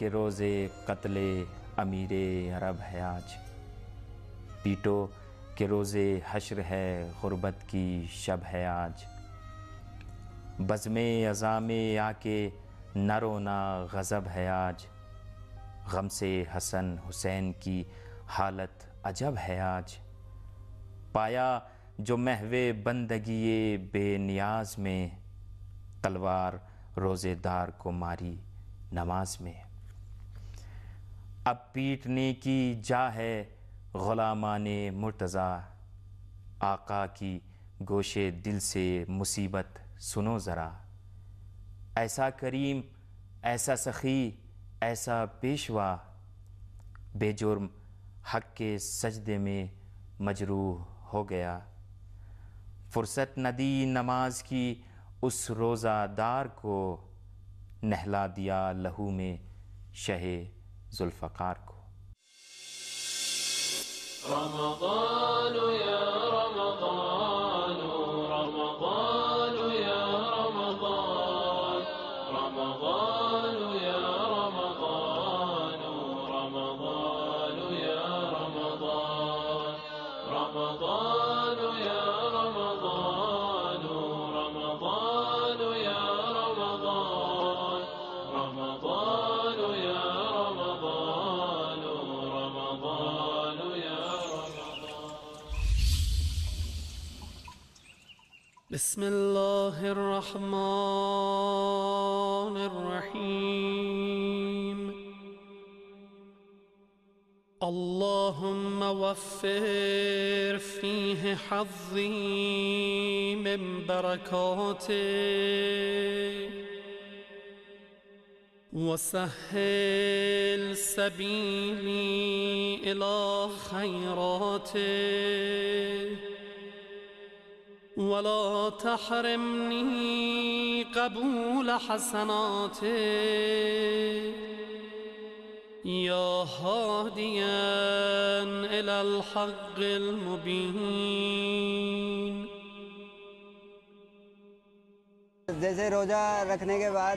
کہ روز قتل امیر عرب ہے آج، پیٹو کہ روز حشر ہے غربت کی شب ہے آج، بزم عزام آ کے نہ رونا غضب ہے آج، غم سے حسن حسین کی حالت عجب ہے آج، پایا جو محو بندگی بے نیاز میں، تلوار روزے دار کو ماری نماز میں، اب پیٹنے کی جا ہے غلامان مرتضیٰ، آقا کی گوش دل سے مصیبت سنو ذرا، ایسا کریم ایسا سخی ایسا پیشوا، بے جرم حق کے سجدے میں مجروح ہو گیا، فرصت نہ دی نماز کی اس روزہ دار کو، نہلا دیا لہو میں شہ ذوالفقار کو۔ رمضان یا رمضان رمضان یا رمضان رمضان یا رمضان رمضان یا رمضان رمضان یا رمضان رمضان یا رمضان رمضان یا رمضان رمضان یا بسم الله الرحمن الرحيم اللهم وفر فيه حظي من بركاتك وسهل سبيلي إلى خيراتك ولا تحرمني قبول حسناتك يا هاديا إلى الحق المبين۔ جیسے روزہ رکھنے کے بعد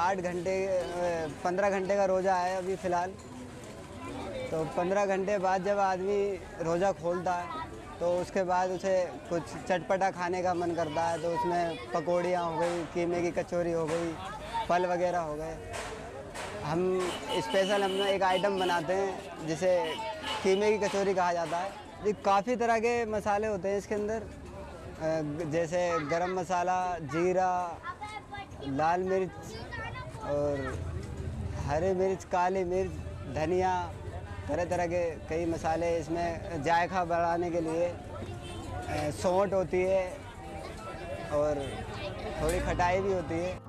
15 گھنٹے کا روزہ ہے ابھی فی الحال، تو 15 گھنٹے بعد جب آدمی روزہ کھولتا ہے تو اس کے بعد اسے کچھ چٹپٹا کھانے کا من کرتا ہے، تو اس میں پکوڑیاں ہو گئی، قیمے کی کچوری ہو گئی، پھل وغیرہ ہو گئے۔ ہم اسپیشل ایک آئٹم بناتے ہیں جسے قیمے کی کچوری کہا جاتا ہے۔ یہ کافی طرح کے مسالے ہوتے ہیں اس کے اندر، جیسے گرم مسالہ، جیرا، لال مرچ اور ہری مرچ، کالی مرچ، دھنیا، طرح طرح کے کئی مسالے اس میں ذائقہ بڑھانے کے لیے، سونٹ ہوتی ہے اور تھوڑی کھٹائی بھی ہوتی ہے۔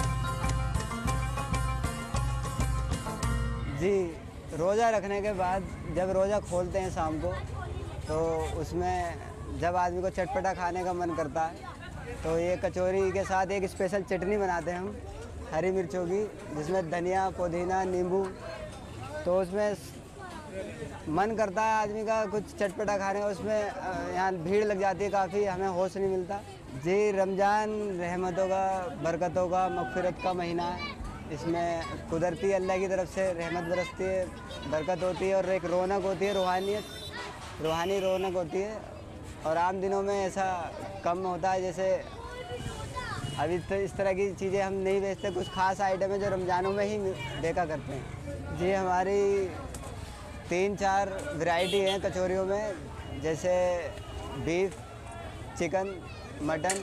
جی، روزہ رکھنے کے بعد جب روزہ کھولتے ہیں شام کو، تو اس میں جب آدمی کو چٹپٹا کھانے کا من کرتا ہے تو یہ کچوری کے ساتھ ایک اسپیشل چٹنی بناتے ہیں ہم ہری مرچوں کی، جس میں دھنیا، پودینہ، نیمبو، تو اس میں من کرتا ہے آدمی کا کچھ چٹپٹا کھانے کا، اس میں یہاں بھیڑ لگ جاتی ہے کافی، ہمیں ہوش نہیں ملتا۔ جی، رمضان رحمتوں کا، برکتوں کا، مغفرت کا مہینہ ہے، اس میں قدرتی اللہ کی طرف سے رحمت برستی ہے، برکت ہوتی ہے اور ایک رونق ہوتی ہے، روحانی رونق ہوتی ہے۔ اور عام دنوں میں ایسا کم ہوتا ہے، جیسے ابھی اس طرح کی چیزیں ہم نہیں بیچتے، کچھ خاص آئٹم ہے جو رمضانوں میں ہی بیچا کرتے ہیں۔ جی، ہماری 3-4 ورائٹی ہیں کچوریوں میں، جیسے بیف، چکن، مٹن،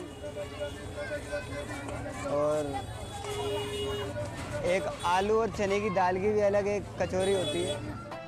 اور ایک آلو اور چنے کی دال کی بھی الگ ایک کچوری ہوتی ہے۔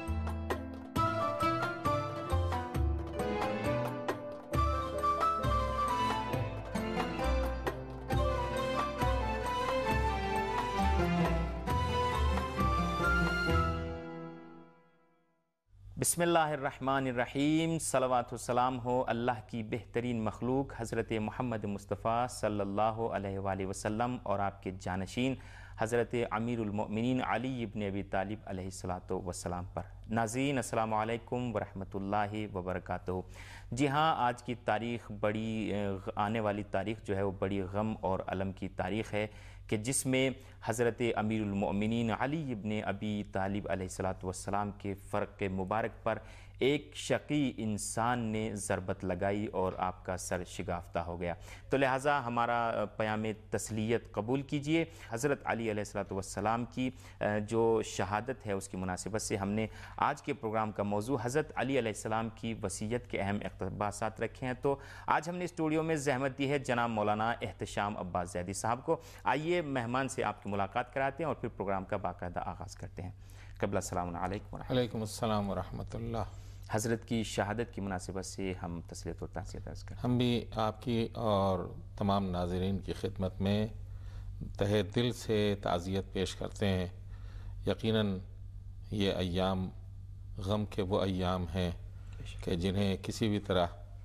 بسم اللہ الرحمن الرحیم، صلوات و سلام ہو اللہ کی بہترین مخلوق حضرت محمد مصطفیٰ صلی اللہ علیہ وآلہ وسلم اور آپ کے جانشین حضرت امیر المؤمنین علی ابن ابی طالب علیہ الصلاۃ والسلام پر۔ ناظرین السلام علیکم ورحمۃ اللہ وبرکاتہ۔ جی ہاں، آج کی تاریخ آنے والی تاریخ جو ہے وہ بڑی غم اور الم کی تاریخ ہے کہ جس میں حضرت امیر المؤمنین علی ابن ابی طالب علیہ الصلاۃ والسلام کے فرق مبارک پر ایک شقی انسان نے ضربت لگائی اور آپ کا سر شگافتہ ہو گیا۔ تو لہٰذا ہمارا پیام تسلیت قبول کیجئے۔ حضرت علی علیہ الصلاۃ والسلام کی جو شہادت ہے اس کی مناسبت سے ہم نے آج کے پروگرام کا موضوع حضرت علی علیہ السلام کی وصیت کے اہم اقتباسات رکھے ہیں۔ تو آج ہم نے اسٹوڈیو میں زحمت دی ہے جناب مولانا احتشام عباس زیدی صاحب کو۔ آئیے مہمان سے آپ کی ملاقات کراتے ہیں اور پھر پروگرام کا باقاعدہ آغاز کرتے ہیں۔ قبلہ السلام علیکم ورحمۃ اللہ۔ علیکم السلام ورحمۃ اللہ۔ حضرت کی شہادت کی مناسبت سے ہم تسلیت و تعزیت عرض کرتے ہیں۔ ہم بھی آپ کی اور تمام ناظرین کی خدمت میں تہہ دل سے تعزیت پیش کرتے ہیں۔ یقیناً یہ ایام غم کے وہ ایام ہیں کہ جنہیں کسی بھی طرح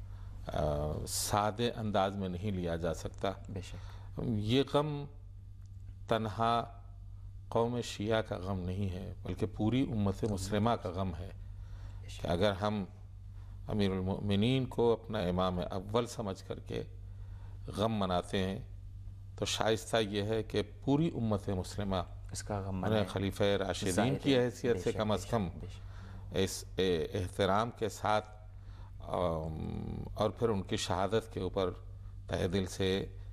سادے انداز میں نہیں لیا جا سکتا۔ بے شک یہ غم تنہا قوم شیعہ کا غم نہیں ہے بلکہ پوری امت مسلمہ کا غم ہے کہ اگر ہم امیر المؤمنین کو اپنا امام اول سمجھ کر کے غم مناتے ہیں تو شائستہ یہ ہے کہ پوری امت مسلمہ اس کا غم انہیں خلیفہ راشدین کی حیثیت سے کم از کم اس احترام کے ساتھ اور پھر ان کی شہادت کے اوپر تہ دل سے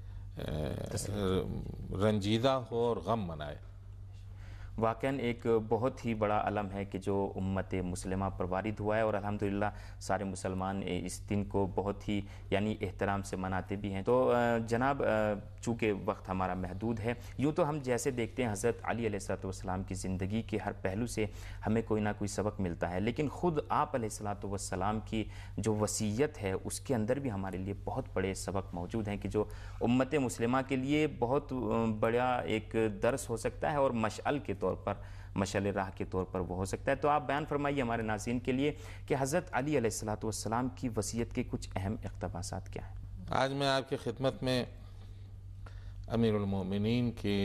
رنجیدہ ہو اور غم منائے۔ واقعاً ایک بہت ہی بڑا علم ہے کہ جو امت مسلمہ پر وارد ہوا ہے، اور الحمدللہ سارے مسلمان اس دن کو بہت ہی احترام سے مناتے بھی ہیں۔ تو جناب چونکہ وقت ہمارا محدود ہے، یوں تو ہم جیسے دیکھتے ہیں حضرت علی علیہ الصلوۃ والسلام کی زندگی کے ہر پہلو سے ہمیں کوئی نہ کوئی سبق ملتا ہے، لیکن خود آپ علیہ الصلوۃ والسلام کی جو وصیت ہے اس کے اندر بھی ہمارے لیے بہت بڑے سبق موجود ہیں کہ جو امت مسلمہ کے لیے بہت بڑا ایک درس ہو سکتا ہے اور مشعل کے طور پر، مشعل راہ کے طور پر وہ ہو سکتا ہے۔ تو آپ بیان فرمائیے ہمارے ناظرین کے لیے کہ حضرت علی علیہ الصلوۃ والسلام کی وصیت کے کچھ اہم اقتباسات کیا ہیں؟ آج میں آپ کی خدمت میں امیر المؤمنین کے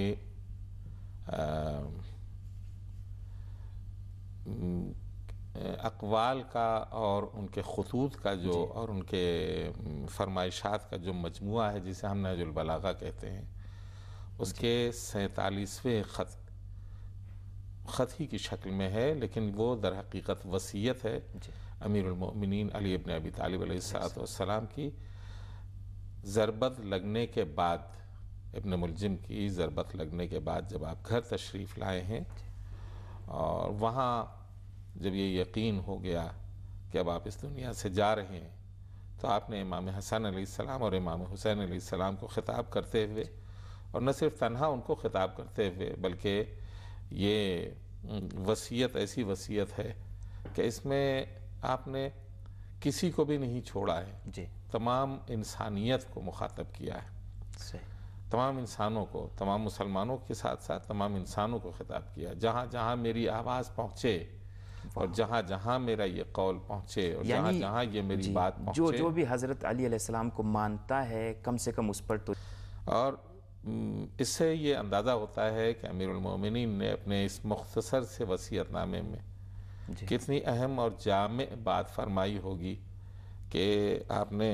اقوال کا اور ان کے خطوط کا جو اور ان کے فرمائشات کا جو مجموعہ ہے جسے ہم نہج البلاغہ کہتے ہیں، اس کے 47ویں خط ہی کی شکل میں ہے، لیکن وہ در حقیقت وصیت ہے امیر المؤمنین علی ابن ابی طالب علیہ السلام کی۔ ضربت لگنے کے بعد، ابن ملجم کی ضربت لگنے کے بعد جب آپ گھر تشریف لائے ہیں اور وہاں جب یہ یقین ہو گیا کہ اب آپ اس دنیا سے جا رہے ہیں، تو آپ نے امام حسن علیہ السلام اور امام حسین علیہ السلام کو خطاب کرتے ہوئے، اور نہ صرف تنہا ان کو خطاب کرتے ہوئے بلکہ یہ وصیت ایسی وصیت ہے کہ اس میں آپ نے کسی کو بھی نہیں چھوڑا ہے، تمام انسانیت کو مخاطب کیا ہے، تمام انسانوں کو، تمام مسلمانوں کے ساتھ ساتھ تمام انسانوں کو خطاب کیا۔ جہاں جہاں میری آواز پہنچے اور جہاں جہاں میرا یہ قول پہنچے اور جہاں جہاں یہ میری بات پہنچے، جو بھی حضرت علی علیہ السلام کو مانتا ہے کم سے کم اس پر تو، اور اس سے یہ اندازہ ہوتا ہے کہ امیر المؤمنین نے اپنے اس مختصر سے وصیت نامے میں کتنی اہم اور جامع بات فرمائی ہوگی کہ آپ نے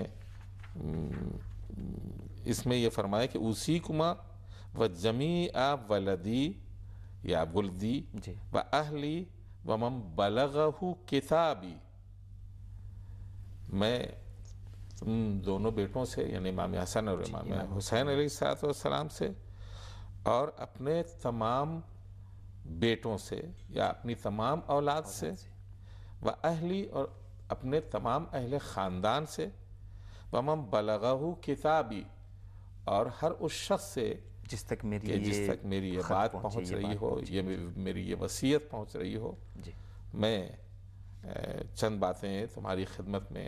اس میں یہ فرمایا کہ اوصیکما وجمیع ولدی یا ولدی و اہلی ومن بلغہ کتابی، میں ان دونوں بیٹوں سے یعنی امام حسن اور امام حسین علیہ السلام سے اور اپنے تمام بیٹوں سے یا اپنی تمام اولاد سے، و اہلی اور اپنے تمام اہل خاندان سے، ومن بلغہ کتابی اور ہر اس شخص سے جس تک میری یہ بات پہنچ رہی ہو، یہ میری یہ وصیت پہنچ رہی ہو، میں چند باتیں تمہاری خدمت میں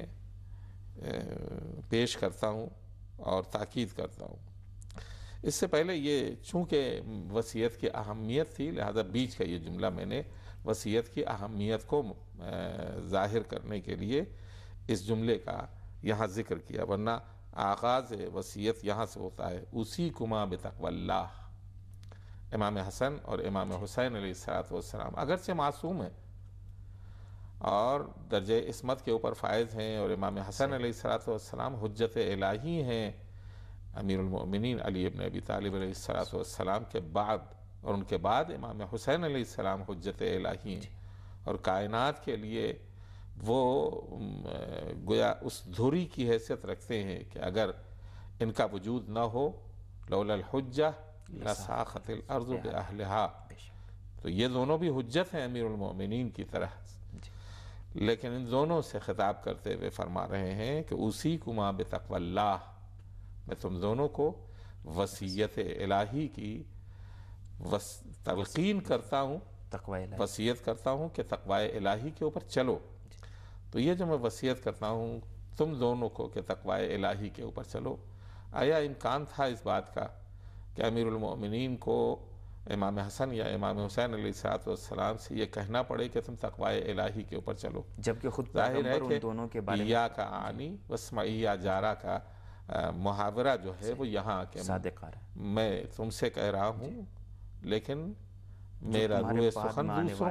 پیش کرتا ہوں اور تاکید کرتا ہوں۔ اس سے پہلے یہ چونکہ وصیت کی اہمیت تھی، لہذا بیچ کا یہ جملہ میں نے وصیت کی اہمیت کو ظاہر کرنے کے لیے اس جملے کا یہاں ذکر کیا، ورنہ آغاز وصیت یہاں سے ہوتا ہے، اوصیکما بتقوی اللہ، امام حسن اور امام حسین علیہ السلام اگرچہ معصوم ہیں اور درجہ عصمت کے اوپر فائز ہیں، اور امام حسن علیہ السلام حجت الہی ہیں امیر المؤمنین علی ابن ابی طالب علیہ السلام کے بعد، اور ان کے بعد امام حسین علیہ السلام حجت الہی ہیں، اور کائنات کے لیے وہ گویا اس دھری کی حیثیت رکھتے ہیں کہ اگر ان کا وجود نہ ہو لولا الحجہ لساخت الارض باہلہا، تو یہ دونوں بھی حجت ہیں امیر المؤمنین کی طرح، لیکن ان دونوں سے خطاب کرتے ہوئے فرما رہے ہیں کہ اوصیکما بتقوی اللہ، میں تم دونوں کو وصیت الہی کی تلقین کرتا ہوں، وصیت کرتا ہوں کہ تقوی الہی کے اوپر چلو۔ تو یہ جو میں وصیت کرتا ہوں تم دونوں کو کہ تقوی الہی کے اوپر چلو، آیا امکان تھا اس بات کا کہ امیر المؤمنین کو امام حسن یا امام حسین علیہ السلام سے یہ کہنا پڑے کہ تم تقوی الہی کے اوپر چلو؟ جبکہ خود ظاہر ہے کہ دونوں کے بارے یا کا آنی واسمعی جارہ کا محاورہ جو ہے وہ یہاں کہ میں تم سے کہہ رہا ہوں لیکن میرا روح سخن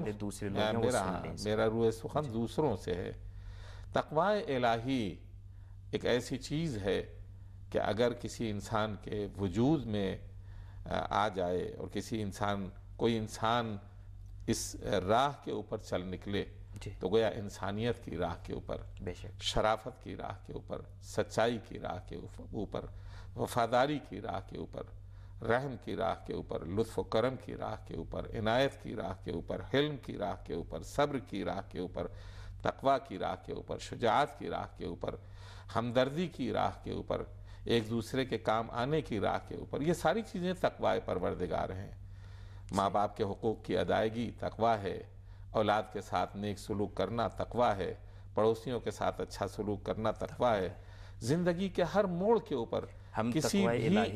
میرا روح سخن دوسروں سے ہے۔ تقوی الہی ایک ایسی چیز ہے کہ اگر کسی انسان کے وجود میں آ جائے اور کوئی انسان اس راہ کے اوپر چل نکلے تو گویا انسانیت کی راہ کے اوپر، شرافت کی راہ کے اوپر، سچائی کی راہ کے اوپر، وفاداری کی راہ کے اوپر، رحم کی راہ کے اوپر، لطف و کرم کی راہ کے اوپر، عنایت کی راہ کے اوپر، حلم کی راہ کے اوپر، صبر کی راہ کے اوپر، تقوی کی راہ کے اوپر، شجاعت کی راہ کے اوپر، ہمدردی کی راہ کے اوپر، ایک دوسرے کے کام آنے کی راہ کے اوپر، یہ ساری چیزیں تقوی پروردگار ہیں۔ ماں باپ کے حقوق کی ادائیگی تقوی ہے، اولاد کے ساتھ نیک سلوک کرنا تقوی ہے، پڑوسیوں کے ساتھ اچھا سلوک کرنا تقوی ہے، زندگی کے ہر موڑ کے اوپر کسی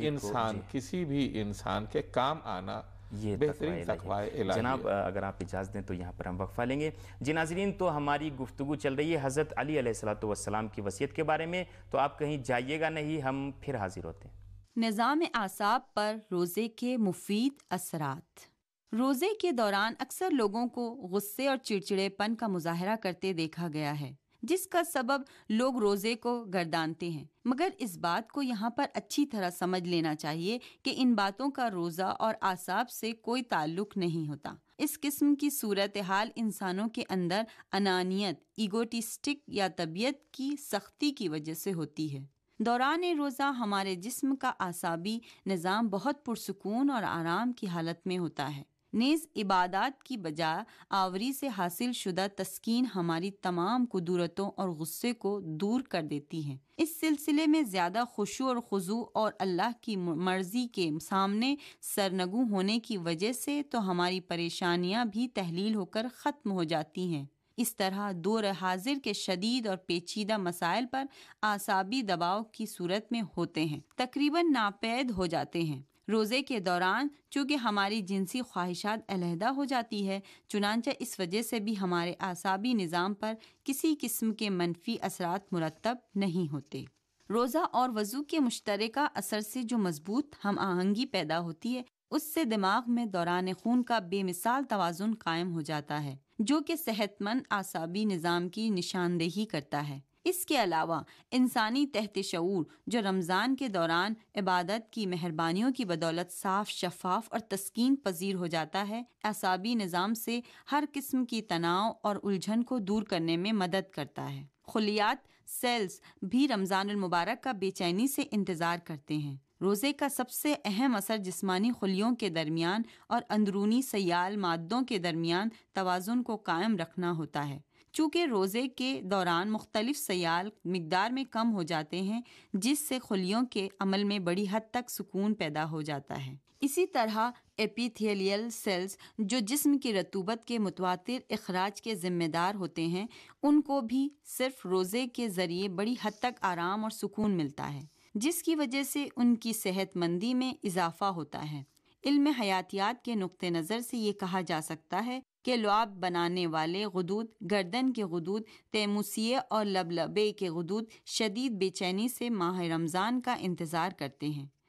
بھی انسان کے کام آنا یہ بہترین تقوی الہی۔ جناب اگر آپ اجازت دیں تو یہاں پر ہم وقفہ لیں گے۔ جی ناظرین، تو ہماری گفتگو چل رہی ہے حضرت علی علیہ السلام کی وصیت کے بارے میں، تو آپ کہیں جائیے گا نہیں، ہم پھر حاضر ہوتے ہیں۔ نظام اعصاب پر روزے کے مفید اثرات۔ روزے کے دوران اکثر لوگوں کو غصے اور چڑچڑے پن کا مظاہرہ کرتے دیکھا گیا ہے، جس کا سبب لوگ روزے کو گردانتے ہیں، مگر اس بات کو یہاں پر اچھی طرح سمجھ لینا چاہیے کہ ان باتوں کا روزہ اور اعصاب سے کوئی تعلق نہیں ہوتا۔ اس قسم کی صورتحال انسانوں کے اندر انانیت، ایگوٹسٹک یا طبیعت کی سختی کی وجہ سے ہوتی ہے۔ دوران روزہ ہمارے جسم کا اعصابی نظام بہت پرسکون اور آرام کی حالت میں ہوتا ہے، نیز عبادات کی بجائے آوری سے حاصل شدہ تسکین ہماری تمام کدورتوں اور غصے کو دور کر دیتی ہے۔ اس سلسلے میں زیادہ خشوع اور خضوع اور اللہ کی مرضی کے سامنے سرنگوں ہونے کی وجہ سے تو ہماری پریشانیاں بھی تحلیل ہو کر ختم ہو جاتی ہیں۔ اس طرح دور حاضر کے شدید اور پیچیدہ مسائل پر اعصابی دباؤ کی صورت میں ہوتے ہیں، تقریباً ناپید ہو جاتے ہیں۔ روزے کے دوران چونکہ ہماری جنسی خواہشات علیحدہ ہو جاتی ہے، چنانچہ اس وجہ سے بھی ہمارے اعصابی نظام پر کسی قسم کے منفی اثرات مرتب نہیں ہوتے۔ روزہ اور وضو کے مشترکہ اثر سے جو مضبوط ہم آہنگی پیدا ہوتی ہے، اس سے دماغ میں دوران خون کا بے مثال توازن قائم ہو جاتا ہے، جو کہ صحت مند اعصابی نظام کی نشاندہی کرتا ہے۔ اس کے علاوہ انسانی تحت شعور جو رمضان کے دوران عبادت کی مہربانیوں کی بدولت صاف، شفاف اور تسکین پذیر ہو جاتا ہے، اعصابی نظام سے ہر قسم کی تناؤ اور الجھن کو دور کرنے میں مدد کرتا ہے۔ خلیات سیلز بھی رمضان المبارک کا بے چینی سے انتظار کرتے ہیں۔ روزے کا سب سے اہم اثر جسمانی خلیوں کے درمیان اور اندرونی سیال مادوں کے درمیان توازن کو قائم رکھنا ہوتا ہے۔ چونکہ روزے کے دوران مختلف سیال مقدار میں کم ہو جاتے ہیں، جس سے خلیوں کے عمل میں بڑی حد تک سکون پیدا ہو جاتا ہے۔ اسی طرح ایپیتھیلیل سیلز جو جسم کی رطوبت کے متواتر اخراج کے ذمہ دار ہوتے ہیں، ان کو بھی صرف روزے کے ذریعے بڑی حد تک آرام اور سکون ملتا ہے، جس کی وجہ سے ان کی صحت مندی میں اضافہ ہوتا ہے۔ علم حیاتیات کے نقطہ نظر سے یہ کہا جا سکتا ہے کہ لعاب بنانے والے غدود، گردن کے غدود، تیموسیے اور لبلبے کے غدود شدید بے چینی سے ماہ رمضان کا انتظار کرتے ہیں،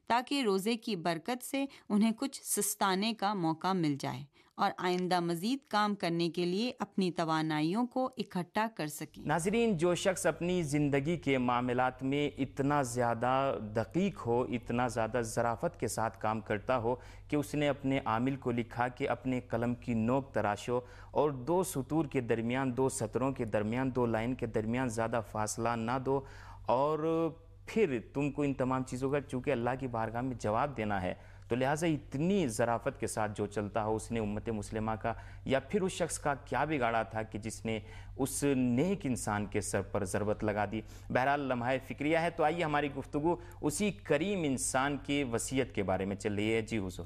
تاکہ روزے کی برکت سے انہیں کچھ سستانے کا موقع مل جائے اور آئندہ مزید کام کرنے کے لیے اپنی توانائیوں کو اکٹھا کر سکیں۔ ناظرین، جو شخص اپنی زندگی کے معاملات میں اتنا زیادہ دقیق ہو، اتنا زیادہ ظرافت کے ساتھ کام کرتا ہو کہ اس نے اپنے عامل کو لکھا کہ اپنے قلم کی نوک تراشو اور 2 سطور کے درمیان، 2 سطروں کے درمیان، 2 لائن کے درمیان زیادہ فاصلہ نہ دو، اور پھر تم کو ان تمام چیزوں کا چونکہ اللہ کی بارگاہ میں جواب دینا ہے، تو لہٰذا اتنی ظرافت کے ساتھ جو چلتا ہو، اس نے امت مسلمہ کا یا پھر اس شخص کا کیا بگاڑا تھا کہ جس نے اس نیک انسان کے سر پر ضربت لگا دی۔ بہرحال لمحہ فکریہ ہے، تو آئیے ہماری گفتگو اسی کریم انسان کی وصیت کے بارے میں چل رہی ہے۔ جی حضور۔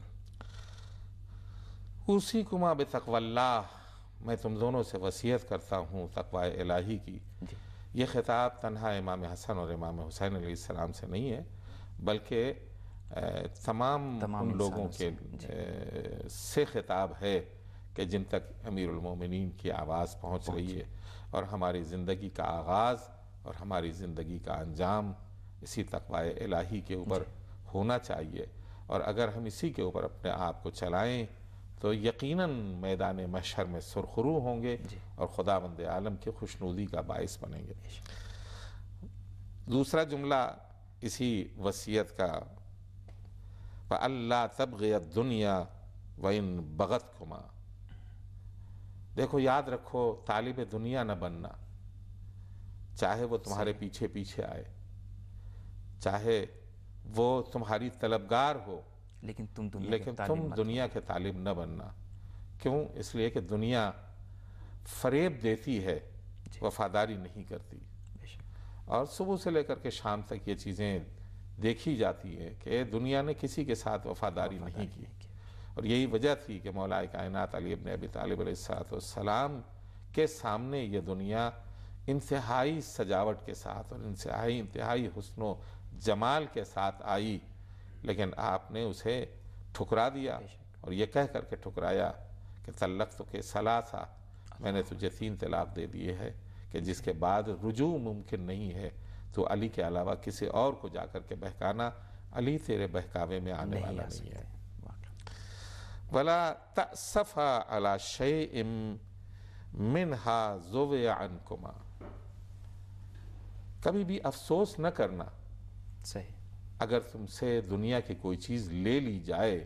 اوصیکما بتقوی اللہ، میں تم دونوں سے وصیت کرتا ہوں تقوی الہی کی۔ یہ خطاب تنہا امام حسن اور امام حسین علیہ السلام سے نہیں ہے، بلکہ تمام ان لوگوں کے سے خطاب ہے کہ جن تک امیر المومنین کی آواز پہنچ رہی ہے، اور ہماری زندگی کا آغاز اور ہماری زندگی کا انجام اسی تقوی الہی کے اوپر ہونا چاہیے، اور اگر ہم اسی کے اوپر اپنے آپ کو چلائیں تو یقیناً میدان محشر میں سرخرو ہوں گے اور خداوند عالم کی خوشنودی کا باعث بنیں گے۔ دوسرا جملہ اسی وصیت کا، فَأَلَّا تَبْغِيَ الدُّنْيَا وَإِن بَغَتْكُمَا، دیکھو یاد رکھو طالب دنیا نہ بننا، چاہے وہ تمہارے پیچھے پیچھے آئے، چاہے وہ تمہاری طلبگار ہو، لیکن تم دنیا کے طالب نہ بننا۔ کیوں؟ اس لیے کہ دنیا فریب دیتی ہے، وفاداری نہیں کرتی، اور صبح سے لے کر کے شام تک یہ چیزیں دیکھی جاتی ہیں کہ دنیا نے کسی کے ساتھ وفاداری نہیں کی، اور یہی وجہ تھی کہ مولا کائنات علی ابن ابی طالب علیہ السلام کے سامنے یہ دنیا انتہائی سجاوٹ کے ساتھ اور انتہائی حسن و جمال کے ساتھ آئی، لیکن آپ نے اسے ٹھکرا دیا، اور یہ کہہ کر کے ٹھکرایا کہ طلقتک ثلاثا، میں نے تجھے 3 طلاق دے دیے ہے کہ جس کے بعد رجوع ممکن نہیں ہے، تو علی کے علاوہ کسی اور کو جا کر کے بہکانا، علی تیرے بہکاوے میں آنے والا نہیں ہے۔ وَلَا تَأْسَفَا عَلَى شَيْءٍ مِّنْهَا زُوِّيَ عَنْكُمَا، کبھی بھی افسوس نہ کرنا صحیح اگر تم سے دنیا کی کوئی چیز لے لی جائے،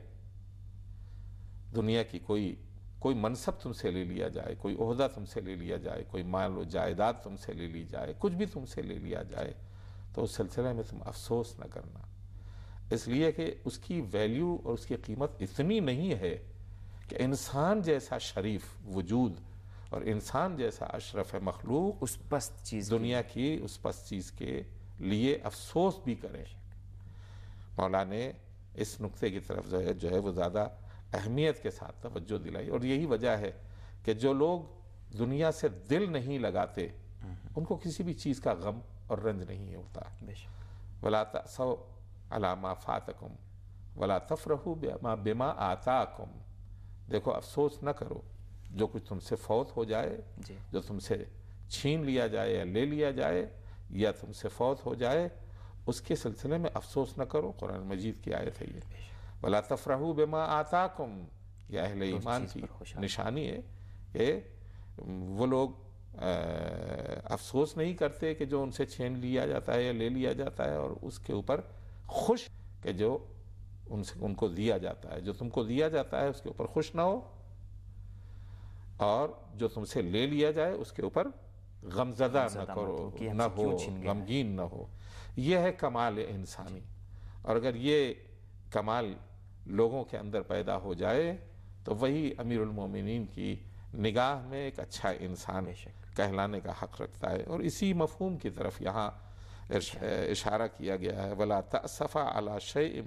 دنیا کی کوئی منصب تم سے لے لیا جائے، کوئی عہدہ تم سے لے لیا جائے، کوئی مال و جائیداد تم سے لے لی جائے، کچھ بھی تم سے لے لیا جائے، تو اس سلسلے میں تم افسوس نہ کرنا، اس لیے کہ اس کی ویلیو اور اس کی قیمت اتنی نہیں ہے کہ انسان جیسا شریف وجود اور انسان جیسا اشرف مخلوق اس پست چیز دنیا کی اس پست چیز کے لیے افسوس بھی کرے۔ مولا نے اس نقطے کی طرف جو ہے وہ زیادہ اہمیت کے ساتھ توجہ دلائی، اور یہی وجہ ہے کہ جو لوگ دنیا سے دل نہیں لگاتے ان کو کسی بھی چیز کا غم اور رنج نہیں ہوتا۔ وَلَا تَأْسَوْا عَلَى مَا فَاتَكُمْ وَلَا تَفْرَحُوا بِمَا آتَاكُمْ، دیکھو افسوس نہ کرو جو کچھ تم سے فوت ہو جائے، جو تم سے چھین لیا جائے یا لے لیا جائے یا تم سے فوت ہو جائے، اس کے سلسلے میں افسوس نہ کرو۔ قرآن مجید کی آیت ہے یہ، وَلَا تَفْرَحُوا بِمَا آتَاكُمْ، یہ اہل ایمان کی نشانی ہے کہ وہ لوگ افسوس نہیں کرتے کہ جو ان سے چھین لیا جاتا ہے یا لے لیا جاتا ہے، اور اس کے اوپر خوش کہ جو ان کو دیا جاتا ہے، جو تم کو دیا جاتا ہے اس کے اوپر خوش نہ ہو، اور جو تم سے لے لیا جائے اس کے اوپر غمزدہ نہ کرو، نہ ہو، غمگین نہ ہو۔ یہ ہے کمال انسانی، اور اگر یہ کمال لوگوں کے اندر پیدا ہو جائے تو وہی امیر المومنین کی نگاہ میں ایک اچھا انسان کہلانے کا حق رکھتا ہے، اور اسی مفہوم کی طرف یہاں اشارہ کیا گیا ہے، وَلَا تَأْسَفَا عَلَى شَيْءٍ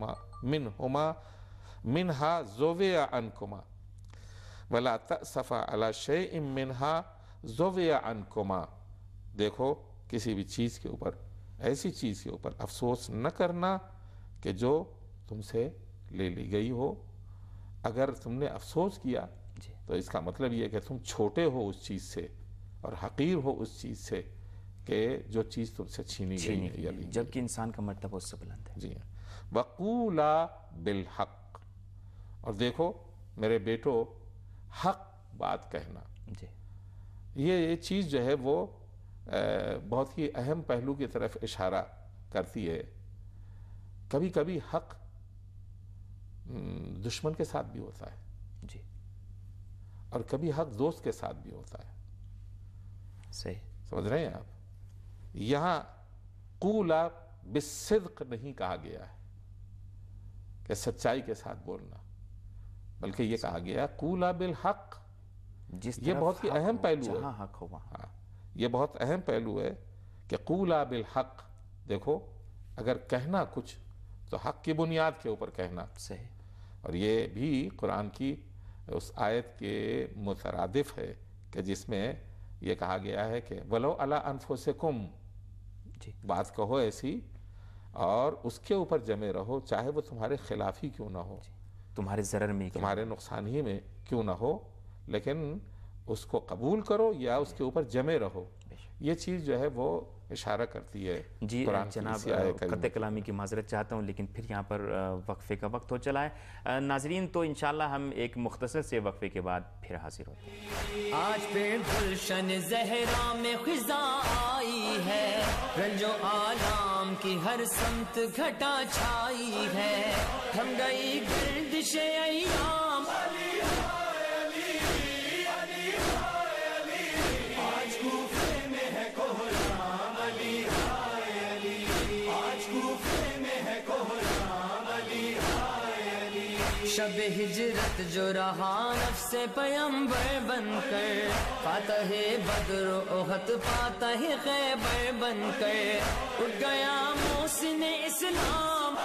مِّنْهَا زُوِّيَ عَنْكُمَا وَلَا تَأْسَفَا عَلَى شَيْءٍ مِّنْهَا زُوِّيَ عَنْكُمَا، دیکھو کسی بھی چیز کے اوپر، ایسی چیز کے اوپر افسوس نہ کرنا کہ جو تم سے لے لی گئی ہو۔ اگر تم نے افسوس کیا تو اس کا مطلب یہ کہ تم چھوٹے ہو اس چیز سے اور حقیر ہو اس چیز سے کہ جو چیز تم سے چھینی گئی ہے یا لی گئی، جبکہ انسان کا مرتبہ اس سے بلند ہے. جی وقولا بالحق، اور دیکھو میرے بیٹو حق بات کہنا. جی یہ چیز جو ہے وہ بہت ہی اہم پہلو کی طرف اشارہ کرتی ہے. کبھی کبھی حق دشمن کے ساتھ بھی ہوتا ہے، جی اور کبھی حق دوست کے ساتھ بھی ہوتا ہے. صحیح. سمجھ رہے ہیں آپ؟ یہاں قولا بالصدق نہیں کہا گیا ہے کہ سچائی کے ساتھ بولنا، بلکہ یہ کہا گیا قولا بالحق. جس یہ طرف بہت ہی حق اہم ہو، پہلو ہے. جہاں حق ہو وہاں. ہاں یہ بہت اہم پہلو ہے کہ قولا بالحق. دیکھو اگر کہنا کچھ تو حق کی بنیاد کے اوپر کہنا. صحیح. اور یہ بھی قرآن کی اس آیت کے مترادف ہے کہ جس میں یہ کہا گیا ہے کہ وَلَوْ عَلَىٰ أَنفُسِكُمْ، جی بات کہو ایسی اور اس کے اوپر جمے رہو، چاہے وہ تمہارے خلاف ہی کیوں نہ ہو، تمہارے ضرر میں کیا؟ تمہارے نقصان ہی میں کیوں نہ ہو، لیکن اس کو قبول کرو یا اس کے اوپر جمے رہو. یہ چیز جو ہے وہ اشارہ کرتی ہے. جی قرآن کی جناب، اسی آیت کریمہ قطع کلامی کی معذرت چاہتا ہوں، لیکن پھر یہاں پر وقفے کا وقت ہو چلا ہے. ناظرین تو انشاءاللہ ہم ایک مختصر سے وقفے کے بعد پھر حاضر ہوتے ہیں. آج پہ گلشن زہرا میں خزاں آئی ہے، رنج و آلام کی ہر سمت گھٹا چھائی ہے، تھم گئی گردش ایام. شب ہجرت جو رہا نفس پیمبر بن کر، فاتح بدر و احد فاتح خیبر بن کر، اٹھ گیا محسن اسلام.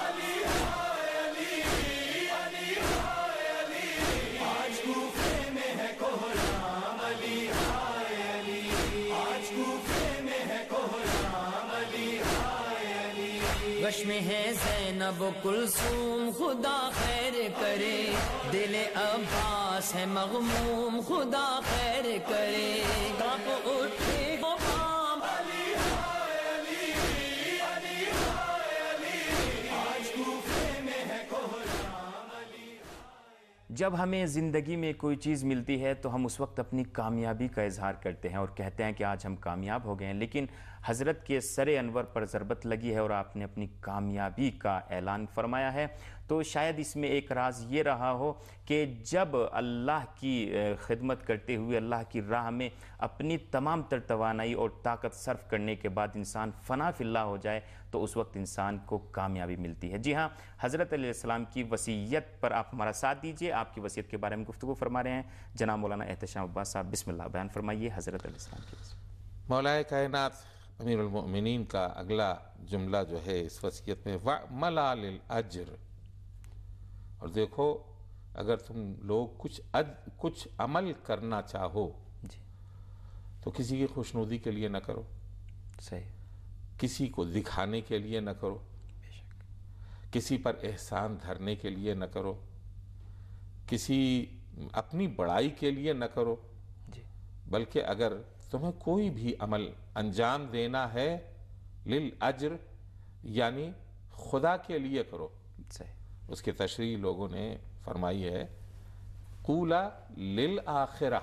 آج کوفے میں ہے کوہرام علی ہائے علی، آج کوفے میں ہے کوہرام علی ہائے علی. غش میں ہے زینب و کلثوم، خدا خیر کرے، دل عباس ہے مغموم، خدا خیر کرے. کانپ اٹھے غبام علی ہائے علی، علی ہائے علی، آج کوفے میں ہے کوہرام علی. جب ہمیں زندگی میں کوئی چیز ملتی ہے تو ہم اس وقت اپنی کامیابی کا اظہار کرتے ہیں اور کہتے ہیں کہ آج ہم کامیاب ہو گئے ہیں، لیکن حضرت کے سر انور پر ضربت لگی ہے اور آپ نے اپنی کامیابی کا اعلان فرمایا ہے. تو شاید اس میں ایک راز یہ رہا ہو کہ جب اللہ کی خدمت کرتے ہوئے اللہ کی راہ میں اپنی تمام تر توانائی اور طاقت صرف کرنے کے بعد انسان فنا فی اللہ ہو جائے تو اس وقت انسان کو کامیابی ملتی ہے. جی ہاں، حضرت علیہ السلام کی وصیت پر آپ ہمارا ساتھ دیجئے. آپ کی وصیت کے بارے میں گفتگو فرما رہے ہیں جناب مولانا احتشام عباس صاحب. بسم اللہ، بیان فرمائیے حضرت علیہ السلام کی وصیت. مولا کائنات امیر المؤمنین کا اگلا جملہ جو ہے اس وصیت میں وَعْمَلَ لِلْأَجْرِ. اور دیکھو اگر تم لوگ کچھ عمل کرنا چاہو جی تو کسی کی خوشنودی کے لیے نہ کرو، صحیح، کسی کو دکھانے کے لیے نہ کرو، بے شک، کسی پر احسان دھرنے کے لیے نہ کرو، کسی اپنی بڑائی کے لیے نہ کرو، جی بلکہ اگر تمہیں کوئی بھی عمل انجام دینا ہے للأجر یعنی خدا کے لیے کرو. صحیح. اس کی تشریح لوگوں نے فرمائی ہے قولا للآخرہ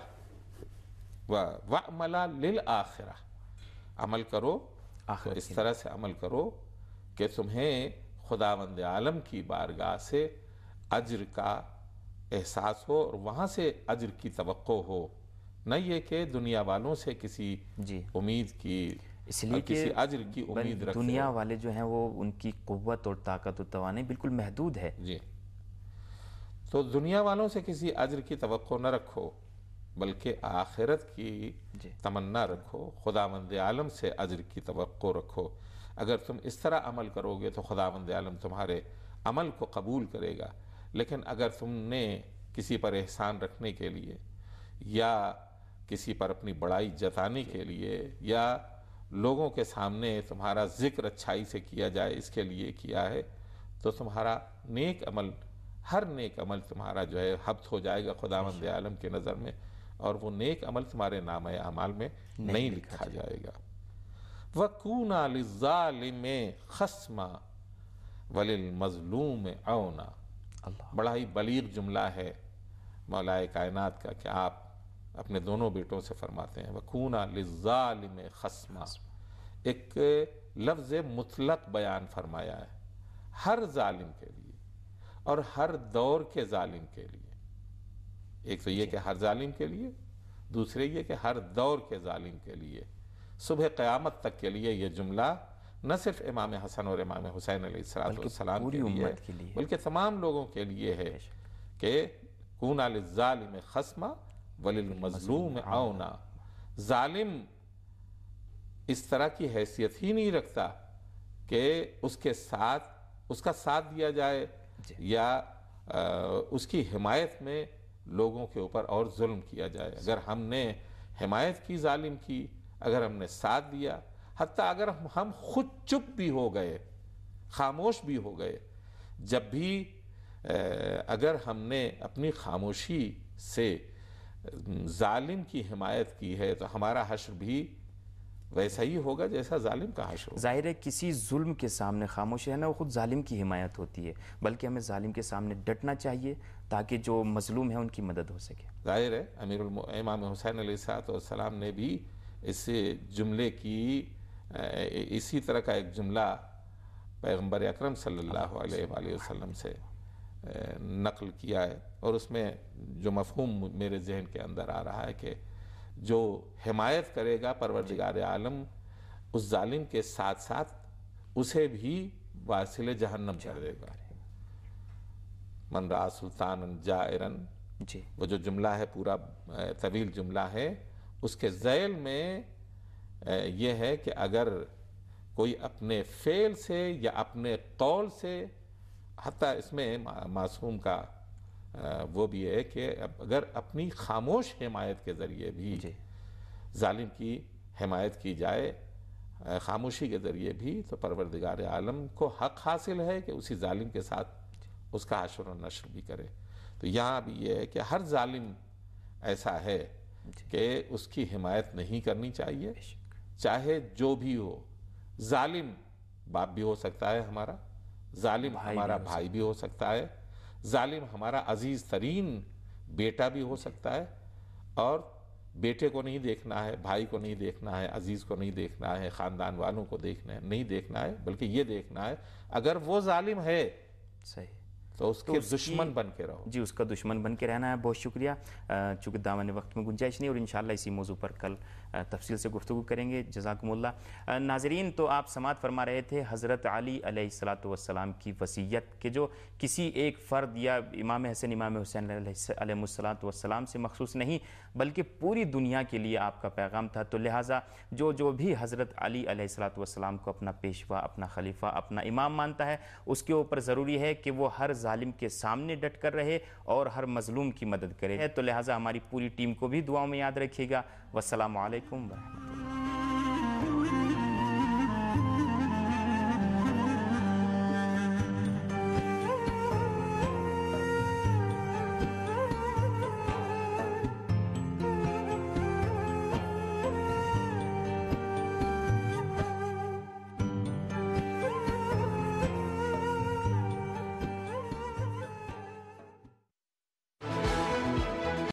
وعملا للآخرہ، عمل کرو تو اس طرح سے عمل کرو کہ تمہیں خداوند عالم کی بارگاہ سے اجر کا احساس ہو اور وہاں سے اجر کی توقع ہو، نہ یہ کہ دنیا والوں سے کسی جی امید کی، اس لیے کہ کسی اجر کی امید رکھو. دنیا والے جو ہیں وہ ان کی قوت اور طاقت و توانائی بالکل محدود ہے. جی تو دنیا والوں سے کسی اجر کی توقع نہ رکھو بلکہ آخرت کی تمنا رکھو، خداوند عالم سے اجر کی توقع رکھو. اگر تم اس طرح عمل کرو گے تو خداوند عالم تمہارے عمل کو قبول کرے گا. لیکن اگر تم نے کسی پر احسان رکھنے کے لیے یا کسی پر اپنی بڑائی جتانے کے لیے یا لوگوں کے سامنے تمہارا ذکر اچھائی سے کیا جائے اس کے لیے کیا ہے تو تمہارا نیک عمل، ہر نیک عمل تمہارا جو ہے حبط ہو جائے گا خداوند عالم کے نظر میں، اور وہ نیک عمل تمہارے نامہ اعمال میں نہیں لکھا جائے گا. وَكُونَا لِلظَّالِمِ خَصْمًا وَلِلْمَظْلُومِ عَوْنًا۔ بڑا ہی بلیغ جملہ ہے مولا کائنات کا کہ آپ اپنے دونوں بیٹوں سے فرماتے ہیں وَكُونَا لِلظَّالِمِ خَصْمًا، ایک لفظ مطلق بیان فرمایا ہے ہر ظالم کے لیے اور ہر دور کے ظالم کے لیے۔ ایک تو یہ کہ ہر ظالم کے لیے، دوسرے یہ کہ ہر دور کے ظالم کے لیے، صبح قیامت تک کے لیے یہ جملہ نہ صرف امام حسن اور امام حسین علیہ السلام کے لیے بلکہ تمام لوگوں کے لیے ہے کہ کُونَا لِلظَّالِمِ خَصْمًا وَلِلْمَظْلُومِ عَوْنًا۔ ظالم اس طرح کی حیثیت ہی نہیں رکھتا کہ اس کا ساتھ دیا جائے یا اس کی حمایت میں لوگوں کے اوپر اور ظلم کیا جائے۔ اگر ہم نے حمایت کی ظالم کی، اگر ہم نے ساتھ دیا، حتیٰ اگر ہم خود چپ بھی ہو گئے، خاموش بھی ہو گئے، جب بھی اگر ہم نے اپنی خاموشی سے ظالم کی حمایت کی ہے تو ہمارا حشر بھی ویسا ہی ہوگا جیسا ظالم کا حشر ہوگا۔ ظاہر ہے کسی ظلم کے سامنے خاموشی ہے نا وہ خود ظالم کی حمایت ہوتی ہے، بلکہ ہمیں ظالم کے سامنے ڈٹنا چاہیے تاکہ جو مظلوم ہیں ان کی مدد ہو سکے۔ ظاہر ہے امام حسین علیہ السلام نے بھی اس جملے کی اسی طرح کا ایک جملہ پیغمبر اکرم صلی اللہ علیہ وآلہ وسلم سے نقل کیا ہے، اور اس میں جو مفہوم میرے ذہن کے اندر آ رہا ہے کہ جو حمایت کرے گا پروردگار عالم اس ظالم کے ساتھ ساتھ اسے بھی واصل جہنم کر دے گا۔ من رأى سلطانا جائرا، وہ جو جملہ ہے پورا طویل جملہ ہے، اس کے ذیل میں یہ ہے کہ اگر کوئی اپنے فعل سے یا اپنے قول سے، حتیٰ اس میں معصوم کا وہ بھی ہے کہ اگر اپنی خاموش حمایت کے ذریعے بھی ظالم کی حمایت کی جائے، خاموشی کے ذریعے بھی، تو پروردگار عالم کو حق حاصل ہے کہ اسی ظالم کے ساتھ اس کا حشر و نشر بھی کرے۔ تو یہاں بھی یہ ہے کہ ہر ظالم ایسا ہے کہ اس کی حمایت نہیں کرنی چاہیے، چاہے جو بھی ہو۔ ظالم باپ بھی ہو سکتا ہے ہمارا، ظالم ہمارا بھائی بھی ہو سکتا ہے، ظالم ہمارا عزیز ترین بیٹا بھی ہو سکتا ہے، اور بیٹے کو نہیں دیکھنا ہے، بھائی کو نہیں دیکھنا ہے، عزیز کو نہیں دیکھنا ہے، خاندان والوں کو نہیں دیکھنا ہے، بلکہ یہ دیکھنا ہے اگر وہ ظالم ہے صحیح تو اس کے دشمن بن کے رہو۔ جی، اس کا دشمن بن کے رہنا ہے۔ بہت شکریہ۔ چونکہ دامن وقت میں گنجائش نہیں، اور انشاءاللہ اسی موضوع پر کل تفصیل سے گفتگو کریں گے۔ جزاکم اللہ۔ ناظرین، تو آپ سماعت فرما رہے تھے حضرت علی علیہ السلام کی وصیت کہ جو کسی ایک فرد یا امام حسن امام حسین علیہ السلام سے مخصوص نہیں بلکہ پوری دنیا کے لیے آپ کا پیغام تھا۔ تو لہٰذا جو بھی حضرت علی علیہ السلام کو اپنا پیشوا، اپنا خلیفہ، اپنا امام مانتا ہے، اس کے اوپر ضروری ہے کہ وہ ہر ظالم کے سامنے ڈٹ کر رہے اور ہر مظلوم کی مدد کرے۔ تو لہٰذا ہماری پوری ٹیم کو بھی دعاؤں میں یاد رکھیے گا۔ والسلام علیکم ورحمۃ اللہ۔